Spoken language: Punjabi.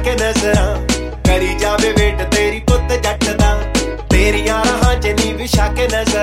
ਕੇ ਨਜ਼ਰਾਂ ਕਰੀ ਜਾਵੇ ਵੇਟ ਤੇਰੀ ਪੁੱਤ ਜੱਟ ਦਾ ਤੇਰੀਆਂ ਰਾਹਾਂ ਚ ਨੀ ਵਿਛਾ ਕੇ ਨਜ਼ਰ